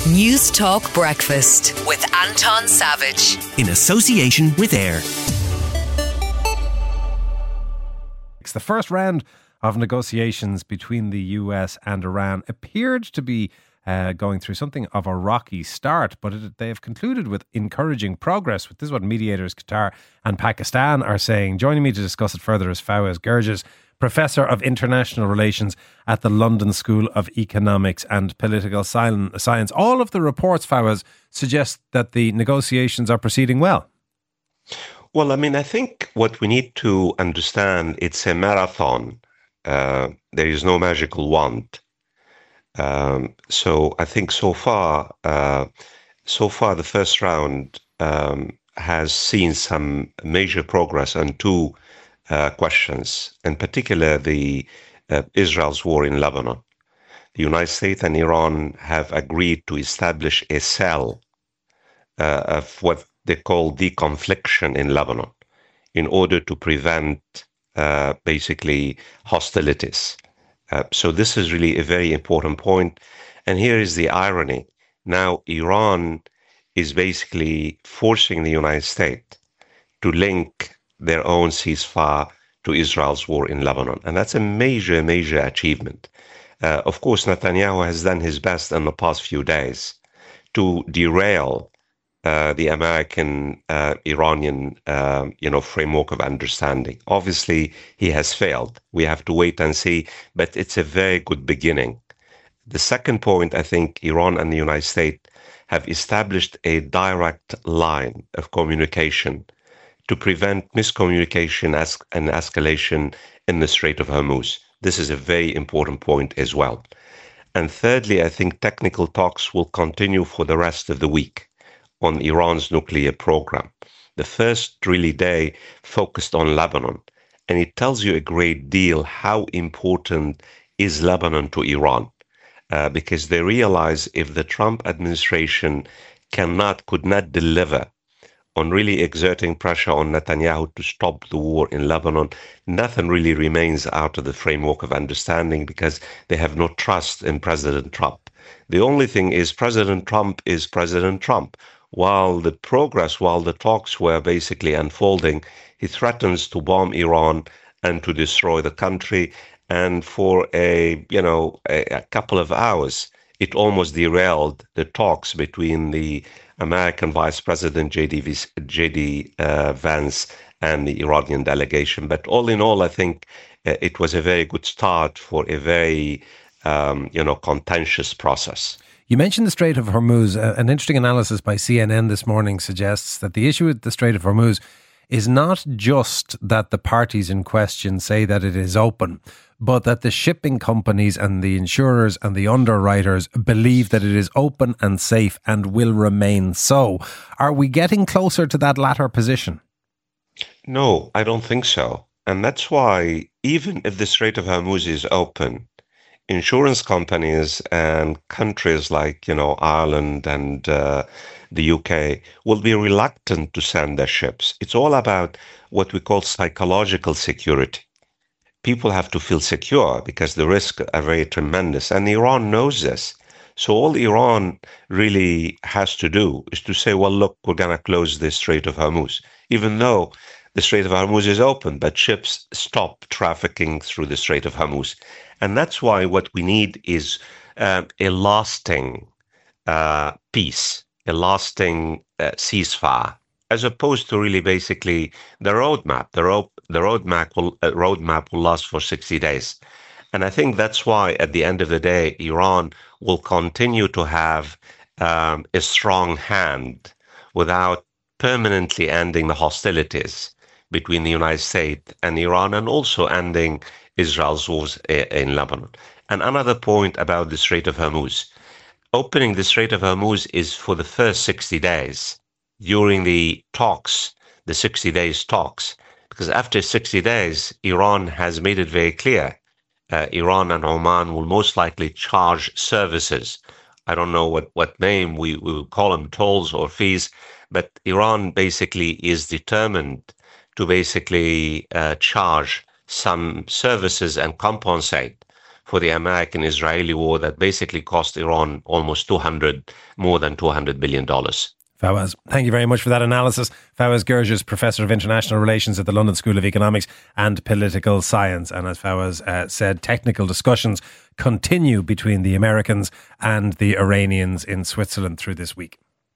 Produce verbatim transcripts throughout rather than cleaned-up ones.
News Talk Breakfast with Anton Savage. In association with AIR. The first round of negotiations between the U S and Iran appeared to be uh, going through something of a rocky start, but it, they have concluded with encouraging progress. This is what mediators Qatar and Pakistan are saying. Joining me to discuss it further is Fawaz Gerges, Professor of International Relations at the London School of Economics and Political Science. All of the reports, Fawaz, suggest that the negotiations are proceeding well. Well, I mean, I think what we need to understand, it's a marathon. Uh, there is no magical wand. Um, so I think so far, uh, so far the first round um, has seen some major progress on two uh, questions, in particular the uh, Israel's war in Lebanon. The United States and Iran have agreed to establish a cell uh, of what they call deconfliction in Lebanon in order to prevent uh, basically hostilities. Uh, so this is really a very important point. And here is the irony. Now Iran is basically forcing the United States to link their own ceasefire to Israel's war in Lebanon. And that's a major, major achievement. Uh, of course, Netanyahu has done his best in the past few days to derail Uh, the American-Iranian, uh, uh, you know, framework of understanding. Obviously, he has failed. We have to wait and see, but it's a very good beginning. The second point, I think Iran and the United States have established a direct line of communication to prevent miscommunication as- and escalation in the Strait of Hormuz. This is a very important point as well. And thirdly, I think technical talks will continue for the rest of the week on Iran's nuclear program. The first really day focused on Lebanon, and it tells you a great deal how important is Lebanon to Iran, uh, because they realize if the Trump administration cannot, could not deliver on really exerting pressure on Netanyahu to stop the war in Lebanon, nothing really remains out of the framework of understanding because they have no trust in President Trump. The only thing is President Trump is President Trump. While the progress, while the talks were basically unfolding, he threatens to bomb Iran and to destroy the country. And for a, you know, a, a couple of hours, it almost derailed the talks between the American Vice President J D, J D uh, Vance and the Iranian delegation. But all in all, I think uh, it was a very good start for a very, um, you know, contentious process. You mentioned the Strait of Hormuz. Uh, an interesting analysis by C N N this morning suggests that the issue with the Strait of Hormuz is not just that the parties in question say that it is open, but that the shipping companies and the insurers and the underwriters believe that it is open and safe and will remain so. Are we getting closer to that latter position? No, I don't think so. And that's why even if the Strait of Hormuz is open, insurance companies and countries like, you know, Ireland and uh, the U K will be reluctant to send their ships. It's all about what we call psychological security. People have to feel secure because the risks are very tremendous. And Iran knows this. So all Iran really has to do is to say, well, look, we're going to close the Strait of Hormuz, even though the Strait of Hormuz is open, but ships stop trafficking through the Strait of Hormuz. And that's why what we need is uh, a lasting uh, peace, a lasting uh, ceasefire, as opposed to really basically the roadmap. The, ro- the roadmap, will, uh, roadmap will last for sixty days. And I think that's why at the end of the day, Iran will continue to have um, a strong hand without permanently ending the hostilities between the United States and Iran, and also ending Israel's wars in Lebanon. And another point about the Strait of Hormuz. Opening the Strait of Hormuz is for the first sixty days during the talks, the sixty days talks, because after sixty days, Iran has made it very clear. Uh, Iran and Oman will most likely charge services. I don't know what, what name we, we will call them, tolls or fees, but Iran basically is determined to basically uh, charge some services and compensate for the American-Israeli war that basically cost Iran almost two hundred, more than two hundred billion dollars. Fawaz, thank you very much for that analysis. Fawaz Gerges, Professor of International Relations at the London School of Economics and Political Science. And as Fawaz uh, said, technical discussions continue between the Americans and the Iranians in Switzerland through this week.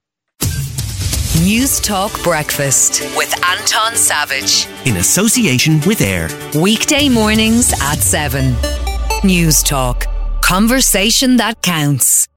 News Talk Breakfast with Anton Savage. In association with AIR. Weekday mornings at seven. News Talk. Conversation that counts.